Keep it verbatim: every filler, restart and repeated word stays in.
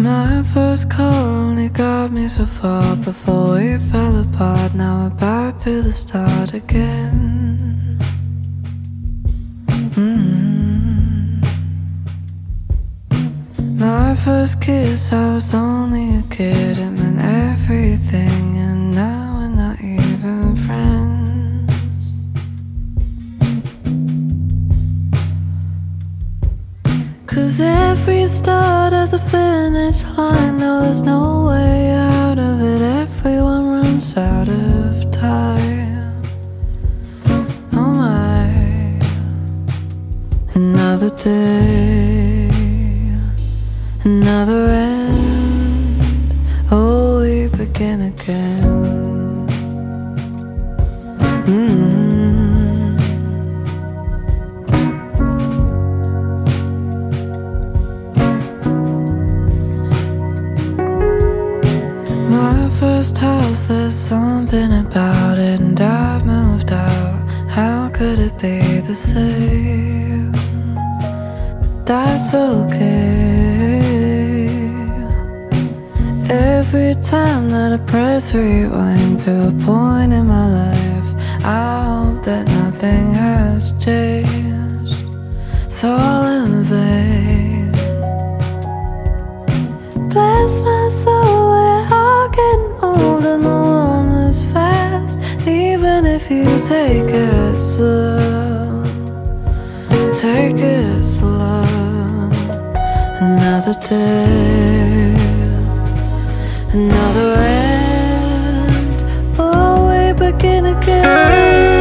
My first call only got me so far before we fell apart. Now we're back to the start again. mm. My first kiss, I was only a kid. It meant everything, and now we're not even friends. Cause every start has a finish line. No, there's no way out of it. Everyone runs out of time. Oh my. Another day, another end. Oh, we begin again. mm. First house, there's something about it, and I moved out. How could it be the same? That's okay. Every time that I press rewind to a point in my life, I hope that nothing has changed. It's all in vain. Bless my soul, we're all getting old and the warm is fast. Even if you take it slow, take it slow. Another day, another end. Oh, we begin again.